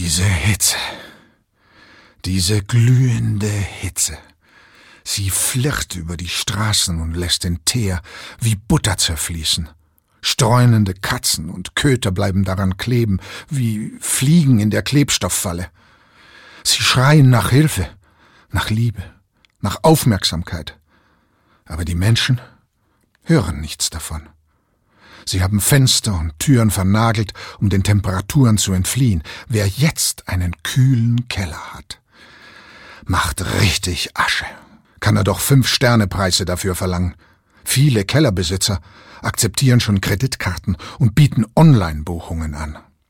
Diese Hitze. Diese glühende Hitze. Sie flirrt über die Straßen und lässt den Teer wie Butter zerfließen. Streunende Katzen und Köter bleiben daran kleben, wie Fliegen in der Klebstofffalle. Sie schreien nach Hilfe, nach Liebe, nach Aufmerksamkeit. Aber die Menschen hören nichts davon. Sie haben Fenster und Türen vernagelt, um den Temperaturen zu entfliehen. Wer jetzt einen kühlen Keller hat, macht richtig Asche. Kann er doch 5-Sterne-Preise dafür verlangen. Viele Kellerbesitzer akzeptieren schon Kreditkarten und bieten Online-Buchungen an.